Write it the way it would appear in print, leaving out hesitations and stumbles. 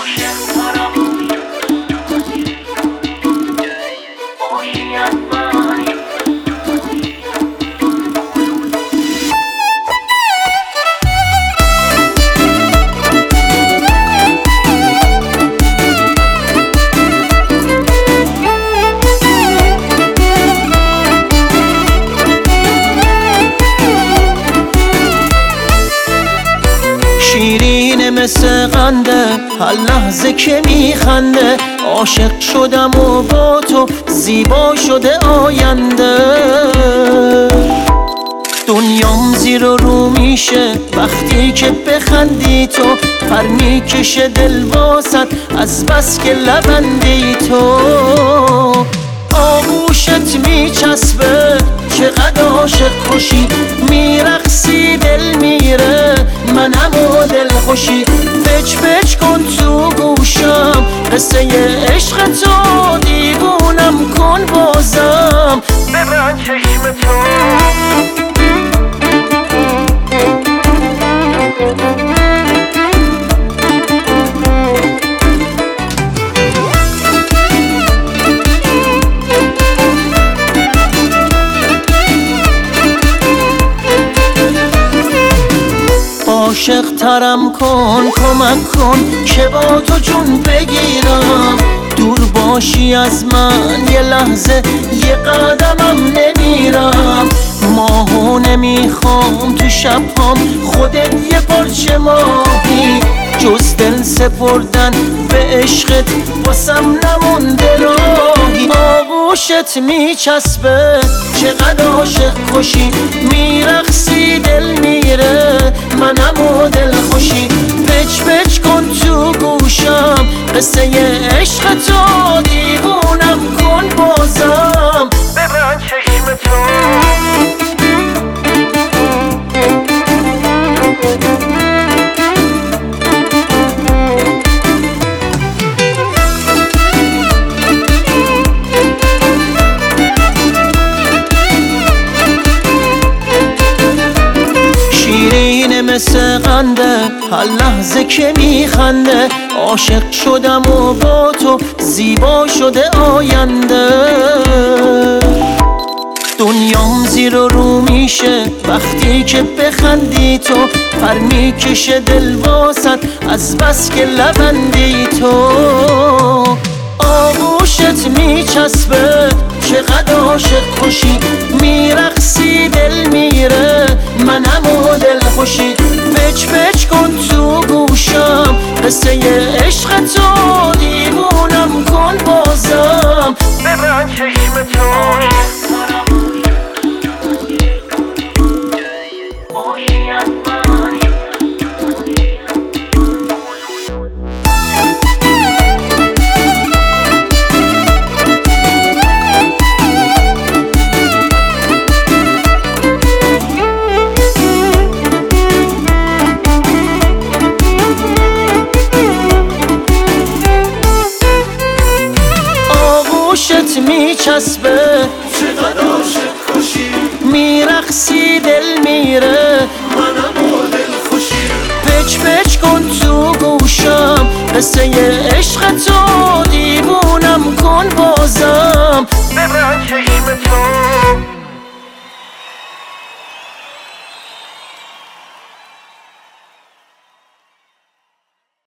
شیرین مثل قنده هر لحظه که میخنده، عاشق شدم و با تو زیبا شده آینده. دنیام زیر و رو میشه وقتی که بخندی تو، پر میکشه دل واسط از بس که لبندی تو. آغوشت میچسبه چقدر عاشق خوشی، میرقصی دل میره منم و دل خوشی. پچ پچ کن تو گوشم قصه عشق تو، دیوونم کن بازم ببند چشم تو. عاشق ترم کن کمک کن که با تو جون بگیرم، دور باشی از من یه لحظه یه قدمم نمیرم. ماهو نمیخوام تو شبهام خودت یه پارچه ماهی، جز دل سپردن به عشقت واسم نمونده راهی. آغوشت میچسبه چقدر عاشق خوشی، میرقصی دل میره منم و دل خوشی. پچ پچ کن تو گوشم قصه عشق تو، دیوونم کن بازم ببند چشم تو. مثل قنده هر لحظه که میخنده، عاشق شدم و با تو زیبا شده آینده. دنیام زیر و رو میشه وقتی که بخندی تو، پر میکشه دل واسط از بس که لبندی تو. آغوشت میچسبه چقدر عاشق خوشی، میرقصی دل میره منم و دل خوشی. پچ پچ کن تو گوشم قصه عشق تو، دیوونم کن بازم ببند چشم تو. آغوشت میچسبه چقدر عاشق خوشی، میرقصی دل میره منم و دل خوشی. پچ پچ کن تو گوشم قصه